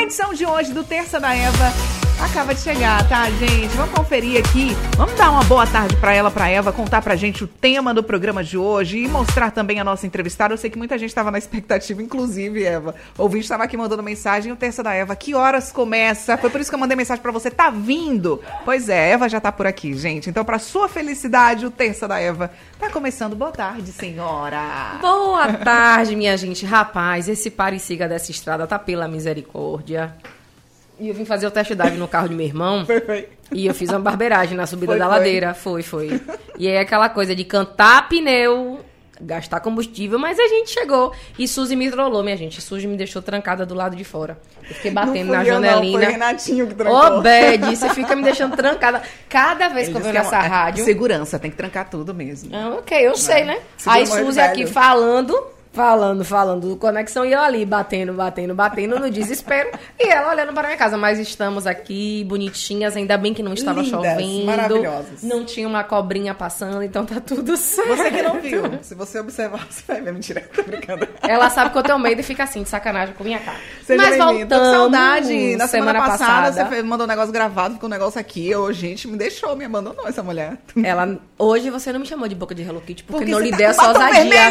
edição de hoje do Terça da Eva acaba de chegar, tá, gente? Vamos conferir aqui. Vamos dar uma boa tarde pra ela, pra Eva, contar pra gente o tema do programa de hoje e mostrar também a nossa entrevistada. Eu sei que muita gente estava na expectativa, inclusive, Eva. O ouvinte estava aqui mandando mensagem, o Terça da Eva, que horas começa? Foi por isso que eu mandei mensagem pra você, tá vindo? Pois é, Eva já tá por aqui, gente. Então, pra sua felicidade, o Terça da Eva tá começando. Boa tarde, senhora. Boa tarde, minha gente. Rapaz, esse pare e siga dessa estrada tá pela misericórdia. E eu vim fazer o test drive no carro de meu irmão. Perfeito. E eu fiz uma barbeiragem na subida da ladeira. Foi. E aí aquela coisa de cantar pneu, gastar combustível, mas a gente chegou. E Suzy me trollou, minha gente. Suzy me deixou trancada do lado de fora. Eu fiquei batendo na janelinha. Não, foi Renatinho que trancou. Ô, Bed, você fica me deixando trancada. Cada vez que eu venho nessa rádio... Segurança, tem que trancar tudo mesmo. Ah, ok, eu sei, né? Aí Suzy aqui falando do Conexão e eu ali batendo no desespero e ela olhando para a minha casa, mas estamos aqui bonitinhas, ainda bem que não estava chovendo, maravilhosas. Não tinha uma cobrinha passando, então tá tudo certo. Você que não viu, se você observar, você vai ver, mentira, tô brincando. Ela sabe que eu tenho medo e fica assim, de sacanagem com minha cara. Seja mas voltando, tô com saudade. Na semana passada você você mandou um negócio gravado, ficou um negócio aqui, gente, me deixou, me abandonou essa mulher. Hoje você não me chamou de boca de Hello Kitty, porque não lhe tá dei essa ousadia.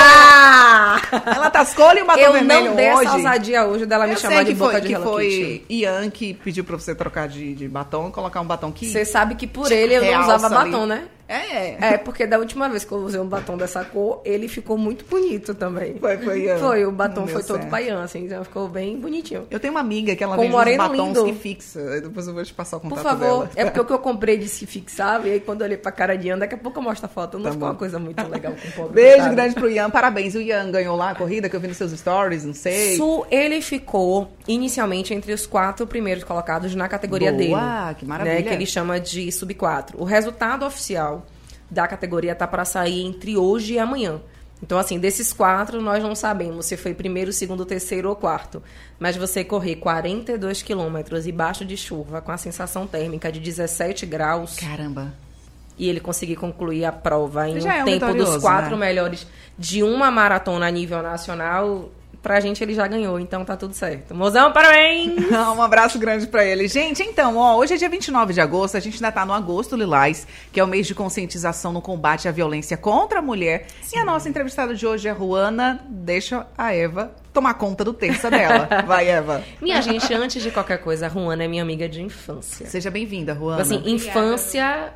Ela tascou-lhe o batom vermelho hoje. Eu não dei essa ousadia hoje dela me chamar de boca de Hello Kitty. Foi Ian que pediu pra você trocar de batom e colocar um batom que... Você sabe que por ele eu não usava batom, né? É, porque da última vez que eu usei um batom dessa cor, ele ficou muito bonito também. Foi Ian. Foi, o batom foi todo pra Ian, assim, então ficou bem bonitinho. Eu tenho uma amiga que ela vende uns batons que fixa. Depois eu vou te passar o contato dela. Por favor, é porque o que eu comprei disse que fixava, e aí quando eu olhei pra cara de Ian, daqui a pouco eu mostro a foto. Não ficou uma coisa muito legal com o pobre. Beijo grande pro Ian, parabéns. O Ian ganhou lá a corrida, que eu vi nos seus stories, não sei. Ele ficou inicialmente entre os 4 primeiros colocados na categoria dele. Que maravilha. Que ele chama de sub-4. O resultado oficial da categoria tá para sair entre hoje e amanhã. Então, assim, desses 4, nós não sabemos se foi primeiro, segundo, terceiro ou quarto. Mas você correr 42 quilômetros embaixo de chuva, com a sensação térmica de 17 graus... Caramba! E ele conseguir concluir a prova em um um tempo dos 4 né? melhores de uma maratona a nível nacional... Pra gente ele já ganhou, então tá tudo certo. Mozão, parabéns! Um abraço grande pra ele. Gente, então, hoje é dia 29 de agosto, a gente ainda tá no Agosto Lilás, que é o mês de conscientização no combate à violência contra a mulher. Sim. E a nossa entrevistada de hoje é Ruana. Deixa a Eva tomar conta do terça dela. Vai, Eva. Minha gente, antes de qualquer coisa, a Ruana é minha amiga de infância. Seja bem-vinda, Ruana. Assim, infância.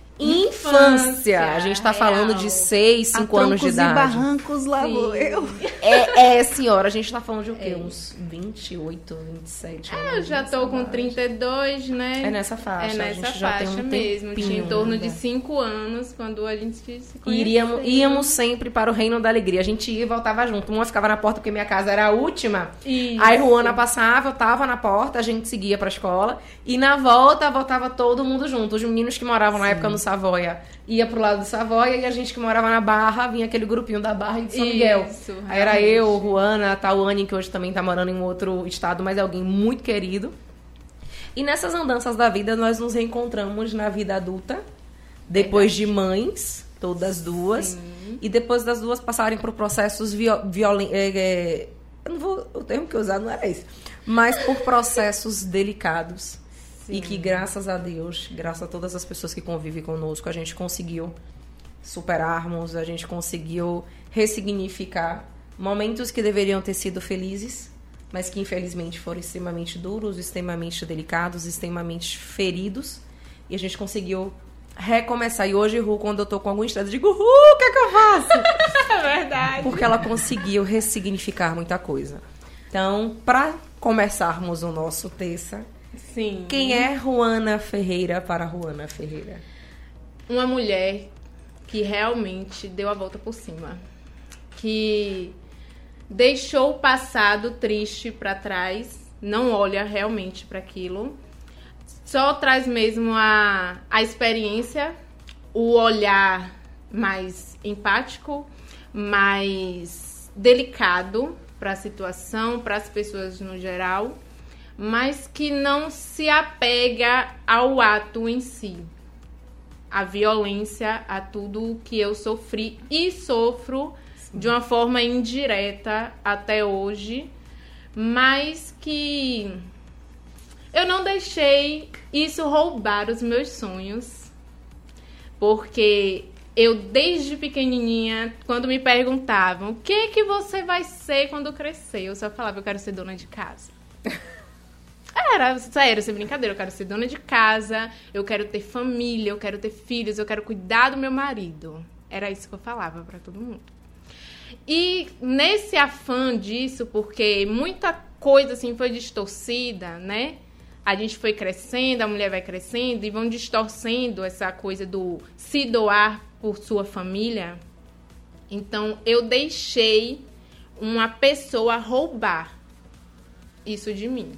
A gente tá falando de 6, 5 anos de idade. E barrancos lá vou eu. Senhora, a gente tá falando de o quê? Uns 28, 27 anos. Eu já tô com 32, né? É nessa faixa. É nessa faixa mesmo. Tinha em torno de 5 anos quando a gente se conheceu. Íamos sempre para o Reino da Alegria. A gente ia e voltava junto. Uma ficava na porta porque minha casa era a última. Isso. Aí Ruana passava, eu tava na porta, a gente seguia pra escola. E na volta, voltava todo mundo junto. Os meninos que moravam na época no Savoia ia pro lado do Savoia e a gente que morava na Barra, vinha aquele grupinho da Barra e de São Miguel. Aí era eu, Ruana, a Tawane, que hoje também tá morando em um outro estado, mas é alguém muito querido. E nessas andanças da vida, nós nos reencontramos na vida adulta, depois de mães, todas duas, e depois das duas passarem por processos violentos. O termo que eu usar não era esse, mas por processos delicados. Sim. E que, graças a Deus, graças a todas as pessoas que convivem conosco, a gente conseguiu superarmos, a gente conseguiu ressignificar momentos que deveriam ter sido felizes, mas que, infelizmente, foram extremamente duros, extremamente delicados, extremamente feridos. E a gente conseguiu recomeçar. E hoje, Ru, quando eu tô com algum estresse, eu digo, Ru, o que é que eu faço? É verdade. Porque ela conseguiu ressignificar muita coisa. Então, para começarmos o nosso terça... Sim. Quem é Ruana Ferreira para Ruana Ferreira? Uma mulher que realmente deu a volta por cima. Que deixou o passado triste para trás. Não olha realmente para aquilo. Só traz mesmo a experiência. O olhar mais empático. Mais delicado para a situação, para as pessoas no geral. Mas que não se apega ao ato em si, à violência, a tudo que eu sofri e sofro de uma forma indireta até hoje, mas que eu não deixei isso roubar os meus sonhos, porque eu, desde pequenininha, quando me perguntavam o que você vai ser quando crescer, eu só falava, eu quero ser dona de casa. Era sério, sem brincadeira, eu quero ser dona de casa, eu quero ter família, eu quero ter filhos, eu quero cuidar do meu marido. Era isso que eu falava pra todo mundo. E nesse afã disso, porque muita coisa assim foi distorcida, né? A gente foi crescendo, a mulher vai crescendo e vão distorcendo essa coisa do se doar por sua família. Então, eu deixei uma pessoa roubar isso de mim.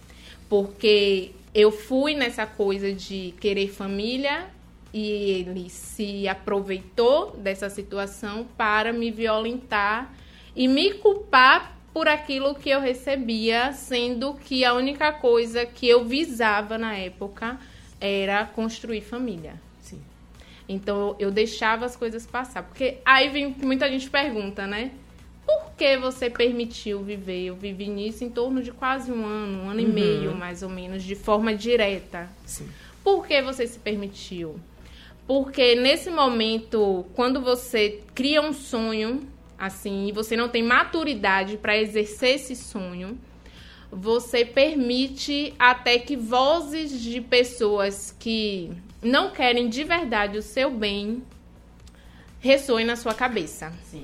Porque eu fui nessa coisa de querer família e ele se aproveitou dessa situação para me violentar e me culpar por aquilo que eu recebia, sendo que a única coisa que eu visava na época era construir família. Sim. Então, eu deixava as coisas passar. Porque aí vem, muita gente pergunta, né? Por que você permitiu viver? Eu vivi nisso em torno de quase um ano e meio, mais ou menos, de forma direta. Sim. Por que você se permitiu? Porque nesse momento, quando você cria um sonho, assim, e você não tem maturidade para exercer esse sonho, você permite até que vozes de pessoas que não querem de verdade o seu bem ressoem na sua cabeça. Sim.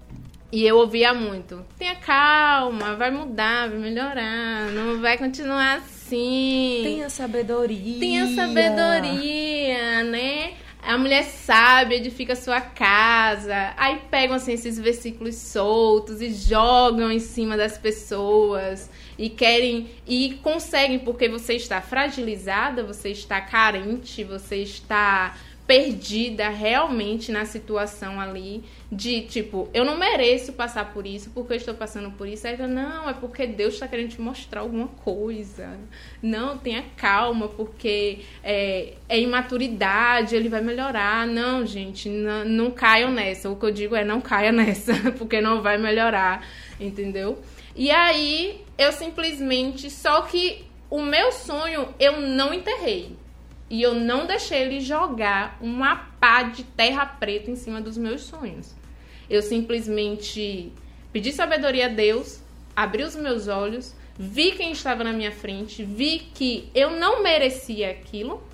E eu ouvia muito, tenha calma, vai mudar, vai melhorar, não vai continuar assim. Tenha sabedoria. Tenha sabedoria, né? A mulher sábia edifica sua casa. Aí pegam assim esses versículos soltos e jogam em cima das pessoas e querem e conseguem, porque você está fragilizada, você está carente, você está perdida realmente na situação ali de, tipo, eu não mereço passar por isso, porque eu estou passando por isso. Aí, não, é porque Deus está querendo te mostrar alguma coisa. Não, tenha calma, porque é imaturidade, ele vai melhorar. Não, gente, não caiam nessa. O que eu digo é, não caia nessa, porque não vai melhorar, entendeu? E aí, eu simplesmente, só que o meu sonho eu não enterrei. E eu não deixei ele jogar uma pá de terra preta em cima dos meus sonhos. Eu simplesmente pedi sabedoria a Deus, abri os meus olhos, vi quem estava na minha frente, vi que eu não merecia aquilo,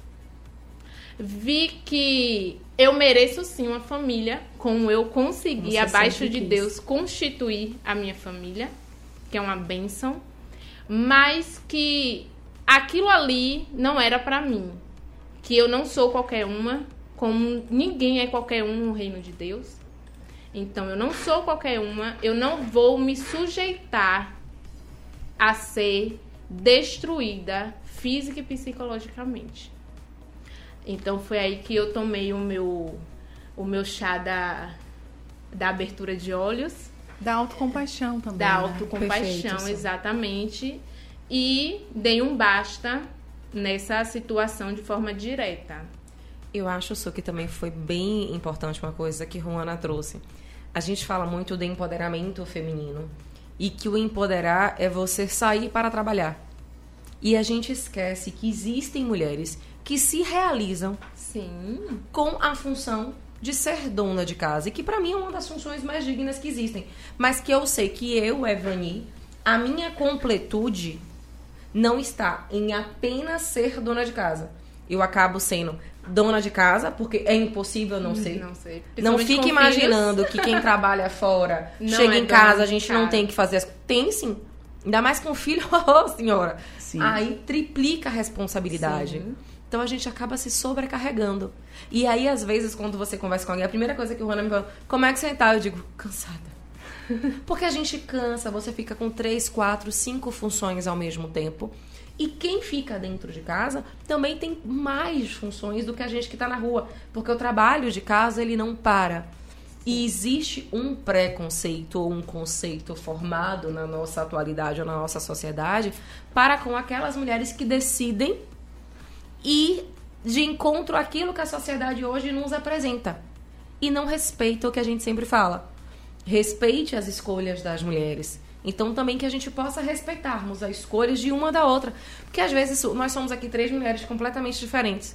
vi que eu mereço sim uma família, como eu consegui, abaixo de Deus, constituir a minha família, que é uma bênção, mas que aquilo ali não era pra mim. Que eu não sou qualquer uma, como ninguém é qualquer um no reino de Deus. Então, eu não sou qualquer uma, eu não vou me sujeitar a ser destruída física e psicologicamente. Então, foi aí que eu tomei o meu chá da abertura de olhos. Da autocompaixão também. Da autocompaixão, Perfeito, exatamente. E dei um basta nessa situação de forma direta. Eu acho, Su, que também foi bem importante uma coisa que Ruana trouxe. A gente fala muito do empoderamento feminino e que o empoderar é você sair para trabalhar. E a gente esquece que existem mulheres que se realizam Sim. com a função de ser dona de casa. E que pra mim é uma das funções mais dignas que existem. Mas que eu sei que eu, Evani, a minha completude não está em apenas ser dona de casa. Eu acabo sendo dona de casa, porque é impossível não ser. Não sei. Não fique imaginando que quem trabalha fora, chega em casa, a gente não tem que fazer as coisas. Tem sim. Ainda mais com filho, oh, senhora. Sim. Aí triplica a responsabilidade. Sim. Então a gente acaba se sobrecarregando. E aí, às vezes, quando você conversa com alguém, a primeira coisa que o Ruana me fala, como é que você tá? Eu digo, cansada. Porque a gente cansa, você fica com 3, 4, 5 funções ao mesmo tempo. E quem fica dentro de casa também tem mais funções do que a gente que está na rua. Porque o trabalho de casa, ele não para. E existe um preconceito ou um conceito formado na nossa atualidade ou na nossa sociedade para com aquelas mulheres que decidem ir de encontro àquilo que a sociedade hoje nos apresenta. E não respeita o que a gente sempre fala. Respeite as escolhas das mulheres. Então também que a gente possa respeitarmos as escolhas de uma da outra. Porque às vezes nós somos aqui 3 mulheres completamente diferentes.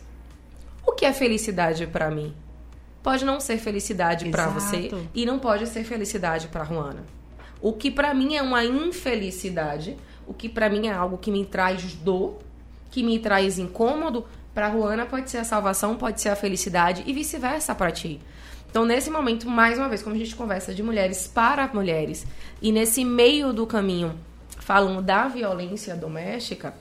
O que é felicidade pra mim? Pode não ser felicidade pra você e não pode ser felicidade pra Ruana. O que pra mim é uma infelicidade, o que pra mim é algo que me traz dor, que me traz incômodo, pra Ruana pode ser a salvação, pode ser a felicidade e vice-versa pra ti. Então, nesse momento, mais uma vez, como a gente conversa de mulheres para mulheres, e nesse meio do caminho, falando da violência doméstica,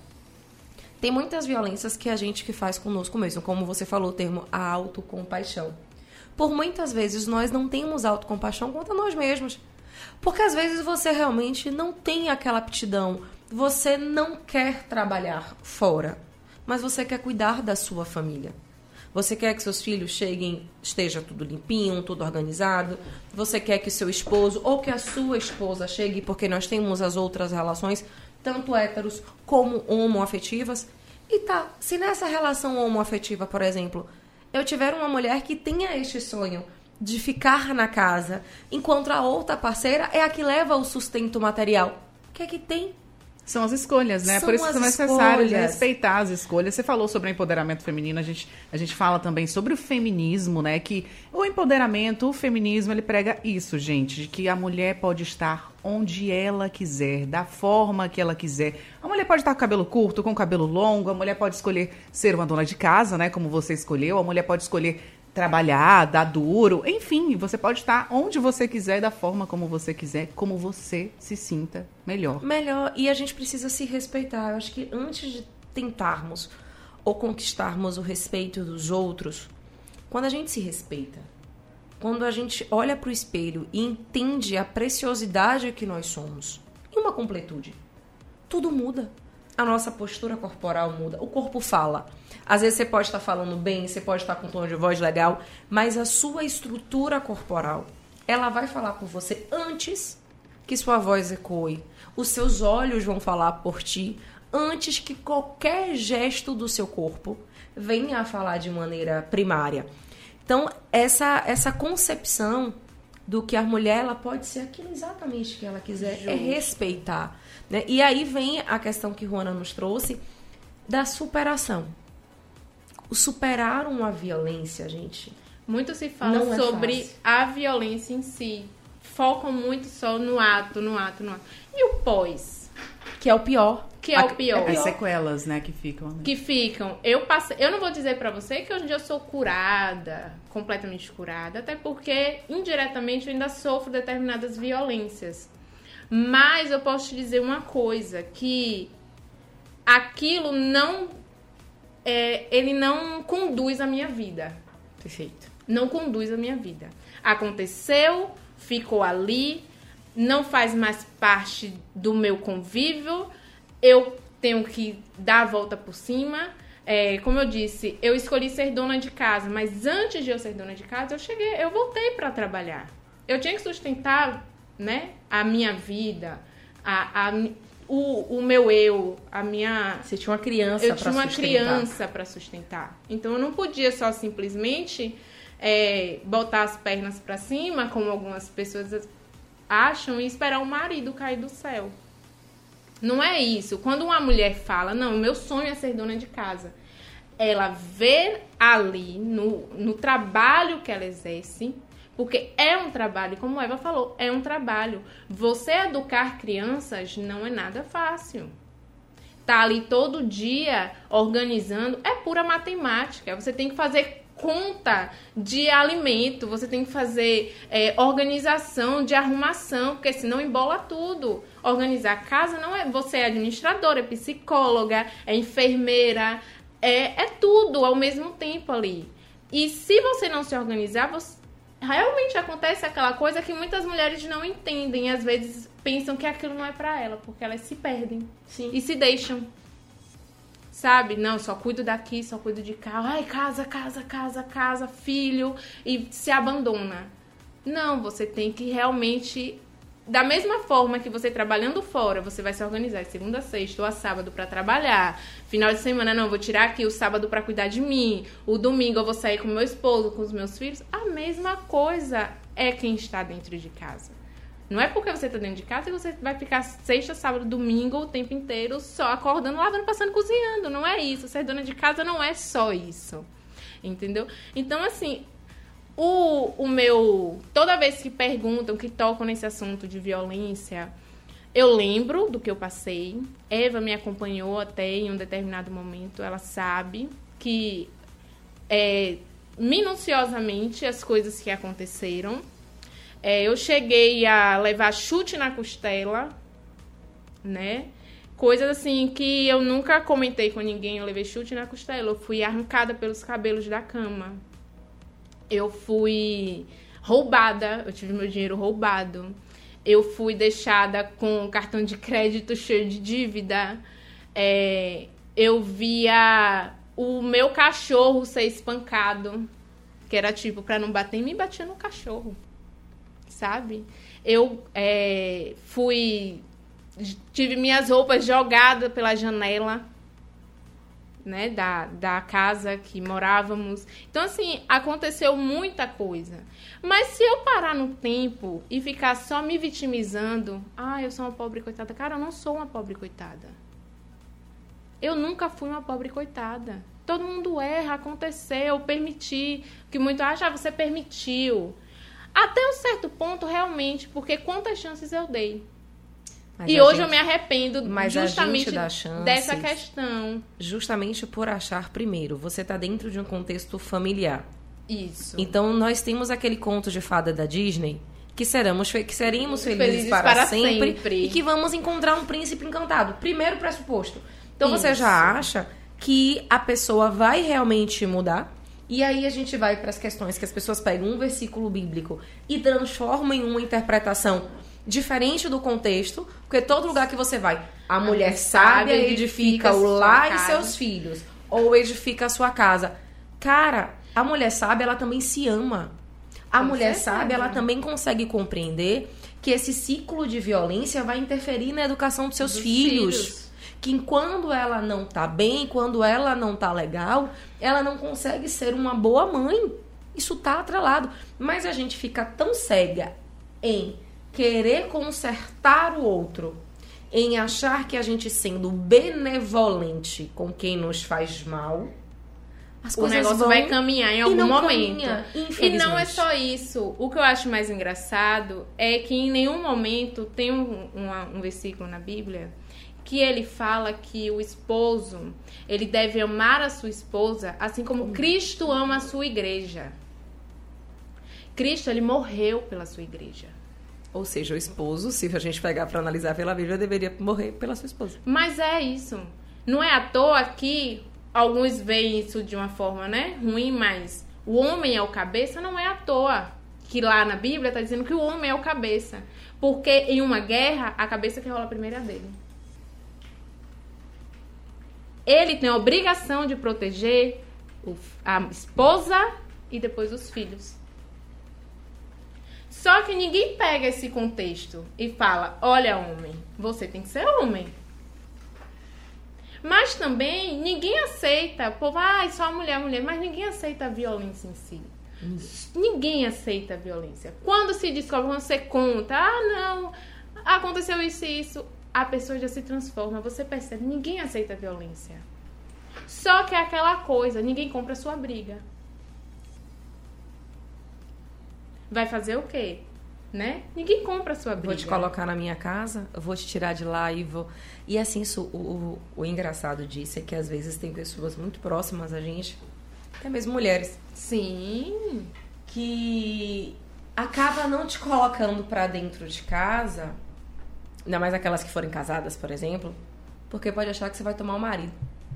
tem muitas violências que a gente que faz conosco mesmo, como você falou o termo, a autocompaixão. Por muitas vezes, nós não temos autocompaixão contra nós mesmos. Porque às vezes você realmente não tem aquela aptidão, você não quer trabalhar fora, mas você quer cuidar da sua família. Você quer que seus filhos cheguem, esteja tudo limpinho, tudo organizado. Você quer que seu esposo ou que a sua esposa chegue, porque nós temos as outras relações, tanto héteros como homoafetivas. E tá, se nessa relação homoafetiva, por exemplo, eu tiver uma mulher que tenha este sonho de ficar na casa, enquanto a outra parceira é a que leva o sustento material, o que é que tem? São as escolhas, né? São Por isso que as é necessário escolhas. respeitar as escolhas. Você falou sobre o empoderamento feminino, a gente fala também sobre o feminismo, né? Que o empoderamento, o feminismo, ele prega isso, gente, de que a mulher pode estar onde ela quiser, da forma que ela quiser. A mulher pode estar com cabelo curto, com cabelo longo, a mulher pode escolher ser uma dona de casa, né? Como você escolheu, a mulher pode escolher trabalhar, dar duro, enfim, você pode estar onde você quiser, da forma como você quiser, como você se sinta melhor. Melhor, e a gente precisa se respeitar. Eu acho que antes de tentarmos ou conquistarmos o respeito dos outros, quando a gente se respeita, quando a gente olha para o espelho e entende a preciosidade que nós somos, e uma completude, tudo muda. A nossa postura corporal muda, o corpo fala. Às vezes você pode estar falando bem, você pode estar com um tom de voz legal, mas a sua estrutura corporal, ela vai falar por você antes que sua voz ecoe. Os seus olhos vão falar por ti antes que qualquer gesto do seu corpo venha a falar de maneira primária. Então, essa concepção do que a mulher ela pode ser aquilo exatamente que ela quiser, é respeitar. Né? E aí vem a questão que Ruana nos trouxe da superação. O superar uma violência, gente. Muito se fala sobre a violência em si. Focam muito só no ato. E o pós? Que é o pior. As sequelas, né, que ficam. Né? Que ficam. Eu não vou dizer pra você que hoje em dia eu sou curada, completamente curada, até porque indiretamente eu ainda sofro determinadas violências. Mas eu posso te dizer uma coisa, que aquilo ele não conduz a minha vida. Perfeito. Não conduz a minha vida. Aconteceu, ficou ali, não faz mais parte do meu convívio, eu tenho que dar a volta por cima. Como eu disse, eu escolhi ser dona de casa, mas antes de eu ser dona de casa, eu voltei para trabalhar. Eu tinha que sustentar, né, a minha vida, o meu eu, a minha... Você tinha uma criança para sustentar. Eu tinha uma criança para sustentar. Então, eu não podia só simplesmente botar as pernas para cima, como algumas pessoas acham, e esperar o marido cair do céu. Não é isso. Quando uma mulher fala, não, meu sonho é ser dona de casa, ela vê ali, no trabalho que ela exerce, porque é um trabalho, como a Eva falou, é um trabalho. Você educar crianças não é nada fácil. Tá ali todo dia organizando, é pura matemática. Você tem que fazer conta de alimento, você tem que fazer organização de arrumação, porque senão embola tudo. Organizar a casa não é... Você é administradora, é psicóloga, é enfermeira, é tudo ao mesmo tempo ali. E se você não se organizar, realmente acontece aquela coisa que muitas mulheres não entendem. Às vezes pensam que aquilo não é pra ela, porque elas se perdem. Sim. E se deixam. Sabe? Não, só cuido daqui, só cuido de cá. Ai, casa, filho. E se abandona. Não, você tem que realmente... Da mesma forma que você trabalhando fora, você vai se organizar de segunda a sexta ou a sábado pra trabalhar. Final de semana, não, vou tirar aqui o sábado pra cuidar de mim. O domingo eu vou sair com meu esposo, com os meus filhos. A mesma coisa é quem está dentro de casa. Não é porque você tá dentro de casa que você vai ficar sexta, sábado, domingo o tempo inteiro só acordando, lavando, passando, cozinhando. Não é isso. Ser dona de casa não é só isso. Entendeu? Então, assim, toda vez que perguntam, que tocam nesse assunto de violência, eu lembro do que eu passei. Eva me acompanhou até em um determinado momento. Ela sabe que minuciosamente as coisas que aconteceram. Eu cheguei a levar chute na costela, né? Coisas assim que eu nunca comentei com ninguém. Eu levei chute na costela. Eu fui arrancada pelos cabelos da cama. Eu fui roubada. Eu tive meu dinheiro roubado. Eu fui deixada com cartão de crédito cheio de dívida. Eu via o meu cachorro ser espancado. Que era tipo, pra não bater em mim, batia no cachorro. Sabe? Eu tive minhas roupas jogadas pela janela, né, da casa que morávamos. Então, assim, aconteceu muita coisa. Mas se eu parar no tempo e ficar só me vitimizando, eu sou uma pobre coitada. Cara, eu não sou uma pobre coitada. Eu nunca fui uma pobre coitada. Todo mundo erra, aconteceu, permiti. Que muito acha, você permitiu. Até um certo ponto, realmente, porque quantas chances eu dei. E hoje eu me arrependo justamente dessa questão. Justamente por achar, primeiro, você está dentro de um contexto familiar. Isso. Então, nós temos aquele conto de fada da Disney, que seremos felizes para sempre e que vamos encontrar um príncipe encantado. Primeiro pressuposto. Então, você já acha que a pessoa vai realmente mudar? E aí a gente vai para as questões que as pessoas pegam um versículo bíblico e transformam em uma interpretação diferente do contexto, porque todo lugar que você vai, a mulher sábia edifica o lar e seus filhos, ou edifica a sua casa. Cara, a mulher sábia, ela também se ama. A mulher sábia, ela também consegue compreender que esse ciclo de violência vai interferir na educação dos seus filhos. Que quando ela não tá bem, quando ela não tá legal, ela não consegue ser uma boa mãe. Isso tá atrelado. Mas a gente fica tão cega em querer consertar o outro, em achar que a gente sendo benevolente com quem nos faz mal, as coisas o negócio vai caminhar em algum momento. E não é só isso. O que eu acho mais engraçado é que em nenhum momento tem um versículo na Bíblia que ele fala que o esposo, ele deve amar a sua esposa assim como Cristo ama a sua igreja. Cristo, ele morreu pela sua igreja. Ou seja, o esposo, se a gente pegar para analisar pela Bíblia, deveria morrer pela sua esposa. Mas é isso. Não é à toa que alguns veem isso de uma forma, né, ruim, mas o homem é o cabeça, não é à toa que lá na Bíblia está dizendo que o homem é o cabeça. Porque em uma guerra, a cabeça que rola primeiro é a dele. Ele tem a obrigação de proteger a esposa e depois os filhos. Só que ninguém pega esse contexto e fala, olha, homem, você tem que ser homem. Mas também ninguém aceita, povo, só mulher, mas ninguém aceita a violência em si. Ninguém aceita a violência. Quando se descobre, quando você conta, não, aconteceu isso e isso, a pessoa já se transforma, você percebe, ninguém aceita a violência. Só que é aquela coisa, ninguém compra a sua briga. Vai fazer o quê? Né? Ninguém compra a sua briga. Vou te colocar na minha casa, eu vou te tirar de lá e vou... E assim, o engraçado disso é que às vezes tem pessoas muito próximas a gente, até mesmo mulheres. Sim. Que acaba não te colocando pra dentro de casa, ainda mais aquelas que forem casadas, por exemplo, porque pode achar que você vai tomar o marido.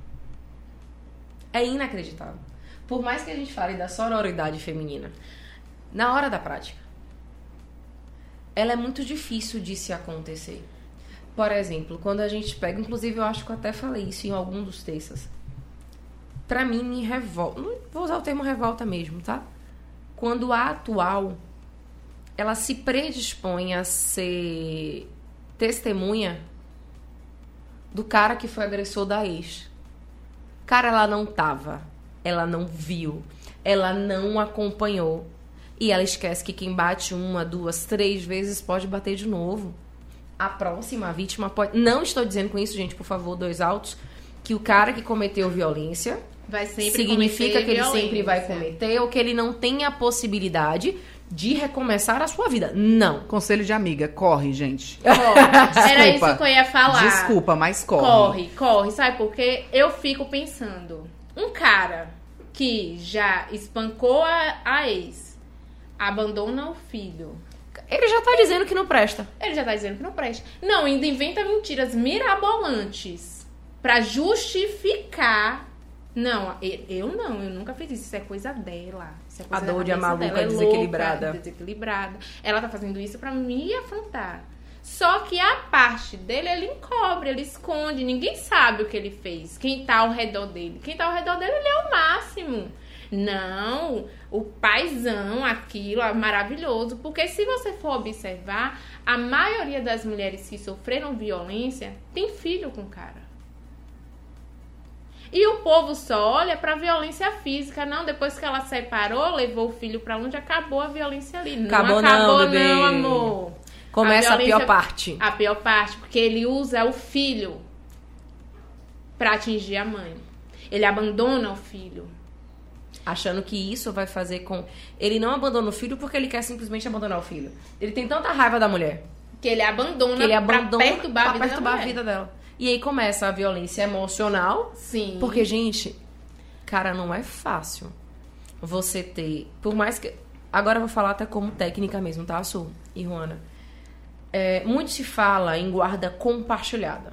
É inacreditável. Por mais que a gente fale da sororidade feminina, na hora da prática, ela é muito difícil de se acontecer. Por exemplo, quando a gente pega... Inclusive, eu acho que eu até falei isso em algum dos textos. Pra mim, me revolta... Não vou usar o termo revolta mesmo, tá? Quando a atual, ela se predispõe a ser testemunha do cara que foi agressor da ex. Cara, ela não tava. Ela não viu. Ela não acompanhou. E ela esquece que quem bate 1, 2, 3 vezes pode bater de novo. A próxima vítima pode... Não estou dizendo com isso, gente, por favor, 2 altos, que o cara que cometeu violência vai sempre significa que ele violência. sempre vai cometer ou que ele não tem a possibilidade de recomeçar a sua vida. Não. Conselho de amiga, corre, gente. Corre. Era isso que eu ia falar. Desculpa, mas corre. Corre. Sabe por quê? Eu fico pensando, um cara que já espancou a ex, abandona o filho. Ele já tá dizendo que não presta. Não, ainda inventa mentiras mirabolantes pra justificar. Não, eu nunca fiz isso. Isso é coisa dela. Isso é coisa a dor de a maluca dela. desequilibrada. Ela tá fazendo isso pra me afrontar. Só que a parte dele, ele encobre, ele esconde. Ninguém sabe o que ele fez. Quem tá ao redor dele. Quem tá ao redor dele, ele é o máximo. Não, o paizão, aquilo, é maravilhoso. Porque se você for observar, a maioria das mulheres que sofreram violência tem filho com o cara. E o povo só olha pra violência física. Não, depois que ela separou, levou o filho pra onde, acabou a violência ali. Acabou não, bebê. Não, amor. Começa a pior parte. A pior parte, porque ele usa o filho pra atingir a mãe. Ele abandona o filho. Achando que isso vai fazer com... Ele não abandona o filho porque ele quer simplesmente abandonar o filho. Ele tem tanta raiva da mulher. Que ele abandona pra perturbar a vida dela. E aí começa a violência emocional. Sim. Porque, gente, cara, não é fácil você ter... Por mais que... Agora eu vou falar até como técnica mesmo, tá, Su e Juana? Muito se fala em guarda compartilhada.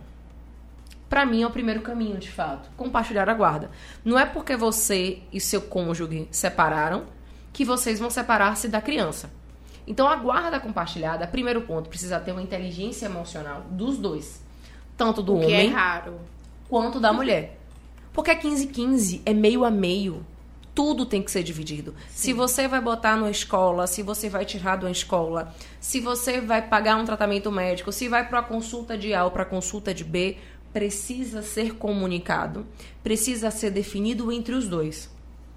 Pra mim é o primeiro caminho, de fato. Compartilhar a guarda. Não é porque você e seu cônjuge separaram que vocês vão separar-se da criança. Então, a guarda compartilhada, primeiro ponto, precisa ter uma inteligência emocional dos dois. Tanto do homem, que é raro, quanto da mulher. Porque é 15-15, é meio a meio. Tudo tem que ser dividido. Sim. Se você vai botar numa escola, se você vai tirar de uma escola, se você vai pagar um tratamento médico, se vai para a consulta de A ou para a consulta de B, precisa ser comunicado, precisa ser definido entre os dois.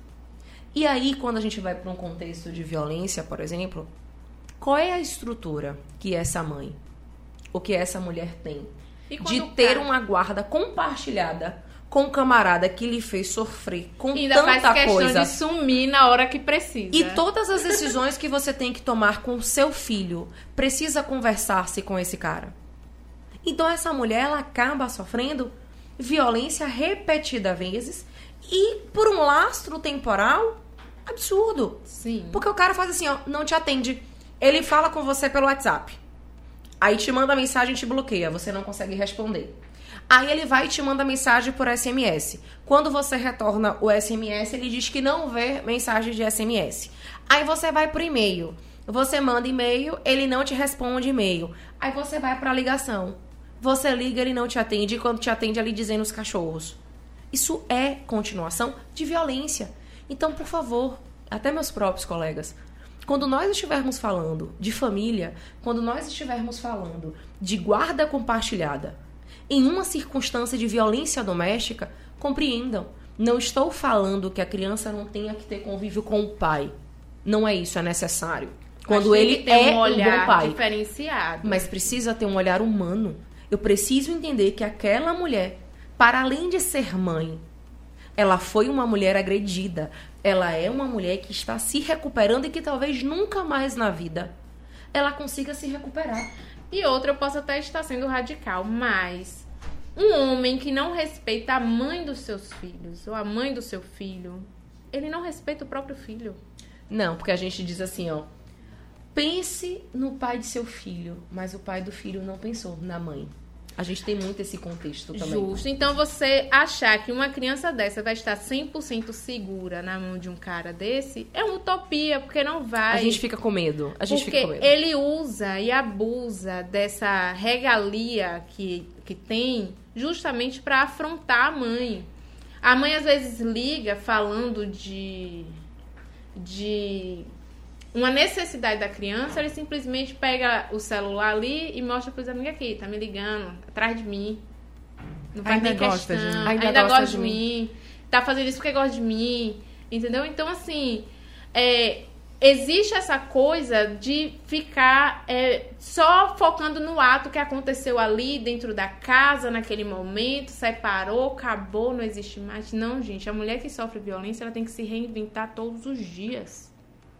E aí, quando a gente vai para um contexto de violência, por exemplo, qual é a estrutura que essa mãe, ou que essa mulher tem? De ter uma guarda compartilhada com um camarada que lhe fez sofrer com ainda tanta faz questão coisa. De sumir na hora que precisa. E todas as decisões que você tem que tomar com o seu filho, precisa conversar-se com esse cara. Então essa mulher, ela acaba sofrendo violência repetidas vezes e por um lastro temporal absurdo. Sim. Porque o cara faz assim, ó, não te atende. Ele fala com você pelo WhatsApp. Aí te manda mensagem e te bloqueia, você não consegue responder. Aí ele vai e te manda mensagem por SMS. Quando você retorna o SMS, ele diz que não vê mensagem de SMS. Aí você vai pro e-mail. Você manda e-mail, ele não te responde e-mail. Aí você vai pra ligação. Você liga, ele não te atende. E quando te atende, ele dizendo os cachorros. Isso é continuação de violência. Então, por favor, até meus próprios colegas, quando nós estivermos falando de família, quando nós estivermos falando de guarda compartilhada, em uma circunstância de violência doméstica, compreendam. Não estou falando que a criança não tenha que ter convívio com o pai. Não é isso, é necessário. Quando ele é um bom pai. Diferenciado. Mas precisa ter um olhar humano. Eu preciso entender que aquela mulher, para além de ser mãe, ela foi uma mulher agredida. Ela é uma mulher que está se recuperando e que talvez nunca mais na vida ela consiga se recuperar. E outra, eu posso até estar sendo radical, mas um homem que não respeita a mãe dos seus filhos ou a mãe do seu filho, ele não respeita o próprio filho. Não, porque a gente diz assim, ó, pense no pai de seu filho, mas o pai do filho não pensou na mãe. A gente tem muito esse contexto também. Justo. Então, você achar que uma criança dessa vai estar 100% segura na mão de um cara desse é uma utopia, porque não vai. A gente fica com medo. Porque ele usa e abusa dessa regalia que tem justamente para afrontar a mãe. A mãe, às vezes, liga falando de uma necessidade da criança, ele simplesmente pega o celular ali e mostra pros amigos aqui, tá me ligando, atrás de mim. Não faz nem questão. Ainda gosta de mim. Tá fazendo isso porque gosta de mim. Entendeu? Então, assim, existe essa coisa de ficar só focando no ato que aconteceu ali dentro da casa, naquele momento, separou, acabou, não existe mais. Não, gente, a mulher que sofre violência, ela tem que se reinventar todos os dias.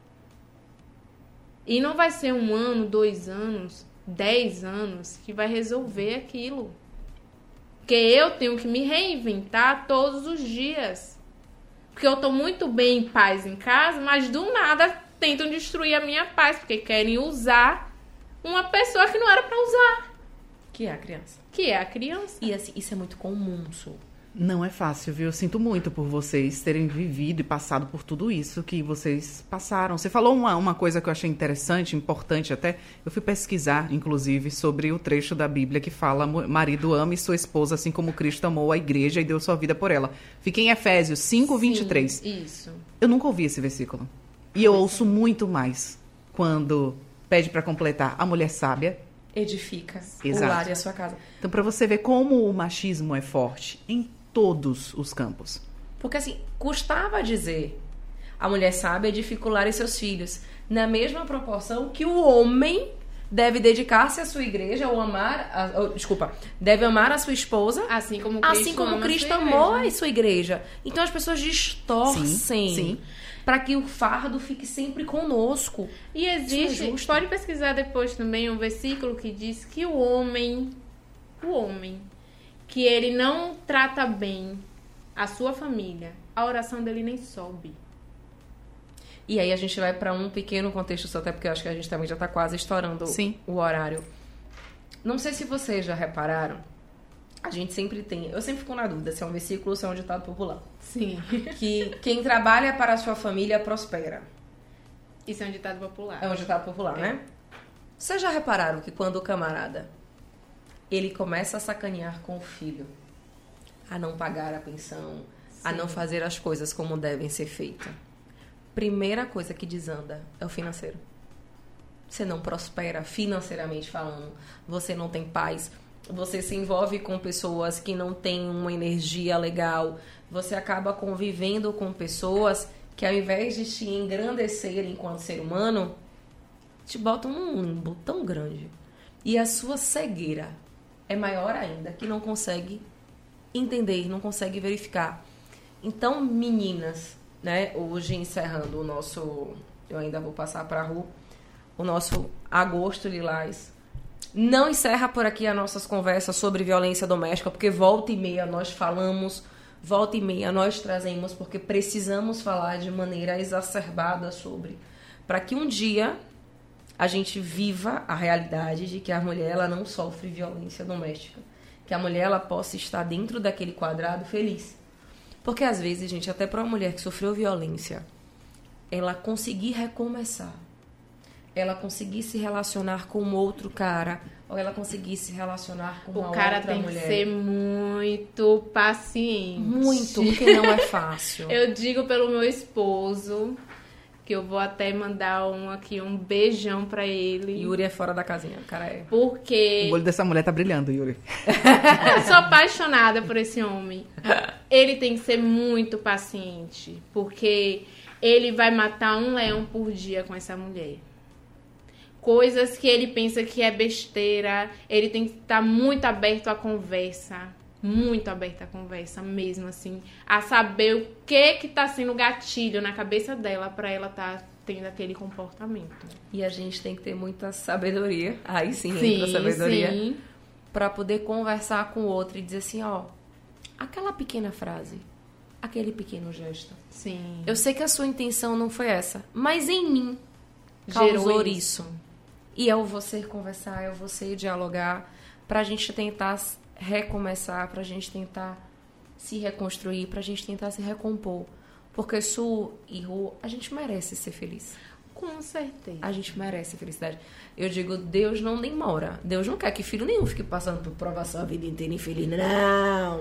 E não vai ser 1 ano, 2 anos, 10 anos que vai resolver aquilo. Porque eu tenho que me reinventar todos os dias. Porque eu tô muito bem em paz em casa, mas do nada tentam destruir a minha paz, porque querem usar uma pessoa que não era pra usar. Que é a criança. Que é a criança. E assim, isso é muito comum, Su. Não é fácil, viu? Eu sinto muito por vocês terem vivido e passado por tudo isso que vocês passaram. Você falou uma coisa que eu achei interessante, importante até. Eu fui pesquisar, inclusive, sobre o trecho da Bíblia que fala: marido ame sua esposa assim como Cristo amou a igreja e deu sua vida por ela. Fica em Efésios 5:23. Sim, isso. Eu nunca ouvi esse versículo. E eu ouço muito mais quando pede para completar: a mulher sábia edifica Exato. o lar e a sua casa. Então, para você ver como o machismo é forte em todos os campos. Porque assim, custava dizer: a mulher sábia edifica o lar e seus filhos, na mesma proporção que o homem deve dedicar-se à sua igreja ou deve amar a sua esposa, assim como Cristo amou a sua igreja. Então as pessoas distorcem. Sim. Para que o fardo fique sempre conosco. E existe, pode pesquisar depois também um versículo que diz que o homem, que ele não trata bem a sua família, a oração dele nem sobe. E aí a gente vai para um pequeno contexto, só até porque eu acho que a gente também já está quase estourando o horário. Não sei se vocês já repararam, a gente sempre tem... Eu sempre fico na dúvida se é um versículo ou se é um ditado popular. Sim. Que quem trabalha para a sua família prospera. Isso é um ditado popular. É um ditado popular, né? Vocês já repararam que quando o camarada ele começa a sacanear com o filho, a não pagar a pensão, a não fazer as coisas como devem ser feitas, primeira coisa que desanda é o financeiro. Você não prospera financeiramente falando, você não tem paz, você se envolve com pessoas que não têm uma energia legal, você acaba convivendo com pessoas que, ao invés de te engrandecer enquanto ser humano, te botam num limbo tão grande. E a sua cegueira é maior ainda, que não consegue entender, não consegue verificar. Então, meninas, né, hoje encerrando o nosso... Eu ainda vou passar para a Ru, o nosso Agosto Lilás. Não encerra por aqui as nossas conversas sobre violência doméstica, porque volta e meia nós falamos, volta e meia nós trazemos, porque precisamos falar de maneira exacerbada sobre, para que um dia a gente viva a realidade de que a mulher ela não sofre violência doméstica, que a mulher ela possa estar dentro daquele quadrado feliz. Porque às vezes, gente, até para uma mulher que sofreu violência, ela conseguir recomeçar, ela conseguir se relacionar com outro cara, ou ela conseguir se relacionar com uma outra mulher. O cara tem que ser muito paciente. Muito, porque não é fácil. Eu digo pelo meu esposo, que eu vou até mandar um beijão pra ele. Yuri é fora da casinha, o cara é. Porque... O olho dessa mulher tá brilhando, Yuri. Eu sou apaixonada por esse homem. Ele tem que ser muito paciente, porque ele vai matar um leão por dia com essa mulher. Coisas que ele pensa que é besteira, ele tem que estar muito aberto à conversa. Muito aberta à conversa mesmo, assim, a saber o que tá sendo gatilho na cabeça dela pra ela tá tendo aquele comportamento. E a gente tem que ter muita sabedoria, aí sim entra a sabedoria, pra poder conversar com o outro e dizer assim, ó, aquela pequena frase, aquele pequeno gesto. Sim. Eu sei que a sua intenção não foi essa, mas em mim causou isso. E eu vou conversar, eu vou dialogar pra gente tentar recomeçar, pra gente tentar se reconstruir, pra gente tentar se recompor. Porque Su e Ru, a gente merece ser feliz. Com certeza. A gente merece felicidade. Eu digo, Deus não demora. Deus não quer que filho nenhum fique passando por provação a vida inteira infeliz. Não!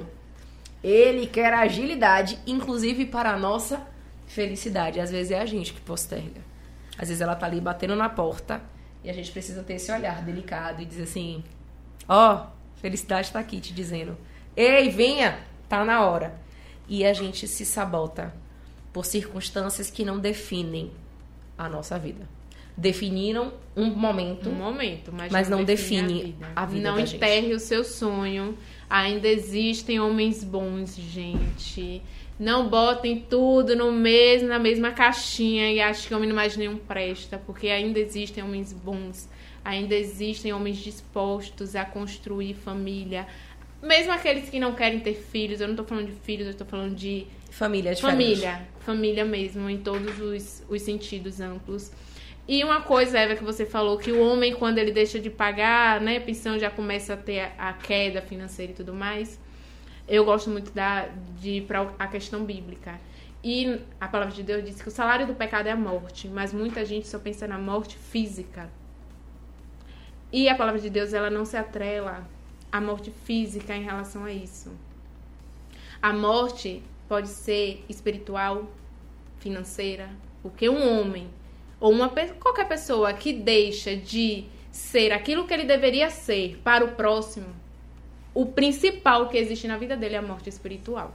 Ele quer agilidade, inclusive para a nossa felicidade. Às vezes é a gente que posterga. Às vezes ela tá ali batendo na porta e a gente precisa ter esse olhar delicado e dizer assim, ó, felicidade tá aqui te dizendo, ei, venha, tá na hora. E a gente se sabota por circunstâncias que não definem a nossa vida. Definiram um momento, mas não define a vida não da gente. Enterre o seu sonho. Ainda existem homens bons, gente. Não botem tudo na mesma caixinha e achem que homem mais nenhum presta, porque ainda existem homens bons, ainda existem homens dispostos a construir família. Mesmo aqueles que não querem ter filhos, eu não tô falando de filhos, eu tô falando de família mesmo, em todos os sentidos amplos. E uma coisa, Eva, que você falou, que o homem, quando ele deixa de pagar, né, a pensão já começa a ter a queda financeira e tudo mais. Eu gosto muito de ir para a questão bíblica. E a palavra de Deus diz que o salário do pecado é a morte, mas muita gente só pensa na morte física. E a palavra de Deus, ela não se atrela à morte física em relação a isso. A morte pode ser espiritual, financeira, porque um homem ou qualquer pessoa que deixa de ser aquilo que ele deveria ser para o próximo, o principal que existe na vida dele é a morte espiritual.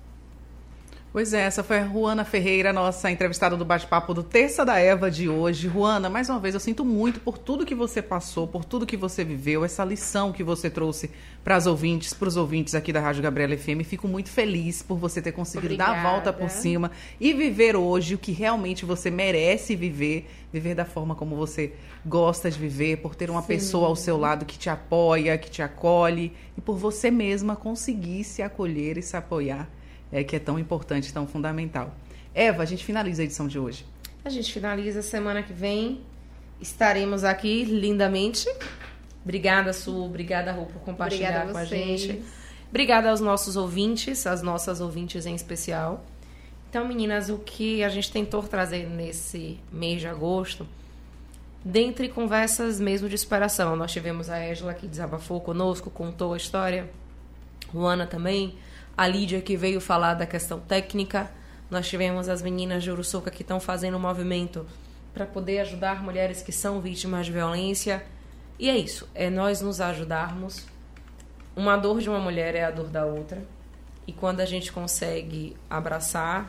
Pois é, essa foi a Ruana Ferreira, nossa entrevistada do bate-papo do Terça da Eva de hoje. Ruana, mais uma vez, eu sinto muito por tudo que você passou, por tudo que você viveu, essa lição que você trouxe para os ouvintes aqui da Rádio Gabriela FM. Fico muito feliz por você ter conseguido dar a volta por cima e viver hoje o que realmente você merece viver da forma como você gosta de viver, por ter uma pessoa ao seu lado que te apoia, que te acolhe, e por você mesma conseguir se acolher e se apoiar. Que é tão importante, tão fundamental. Eva, a gente finaliza a edição de hoje. A gente finaliza semana que vem. Estaremos aqui lindamente. Obrigada, Su. Obrigada, Rô, por compartilhar com a gente. Obrigada aos nossos ouvintes, às nossas ouvintes em especial. Então, meninas, o que a gente tentou trazer nesse mês de agosto, dentre conversas mesmo de superação, nós tivemos a Égila que desabafou conosco, contou a história, Ruana também, a Lídia que veio falar da questão técnica. Nós tivemos as meninas de Uruçuca que estão fazendo um movimento para poder ajudar mulheres que são vítimas de violência. E é isso, é nós nos ajudarmos. Uma dor de uma mulher é a dor da outra. E quando a gente consegue abraçar,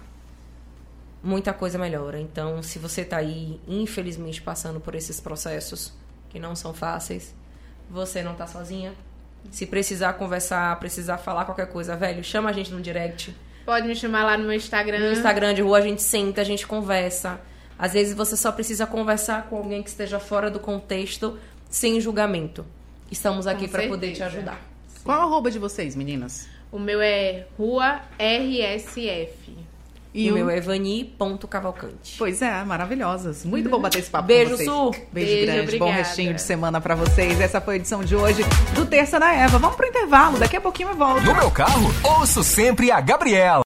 muita coisa melhora. Então, se você está aí, infelizmente, passando por esses processos que não são fáceis, você não está sozinha. Se precisar conversar, precisar falar qualquer coisa, velho, chama a gente no direct. Pode me chamar lá no meu Instagram. No Instagram de Rua, a gente senta, a gente conversa. Às vezes você só precisa conversar com alguém que esteja fora do contexto, sem julgamento. Estamos aqui para poder te ajudar. Sim. Qual a arroba de vocês, meninas? O meu é Rua RSF. E o meu é Vani.cavalcante. Pois é, maravilhosas. Muito bom bater esse papo Beijo, com vocês. Su. Beijo grande. Obrigada. Bom restinho de semana pra vocês. Essa foi a edição de hoje do Terça da Eva. Vamos pro intervalo. Daqui a pouquinho eu volto. No meu carro, ouço sempre a Gabriela.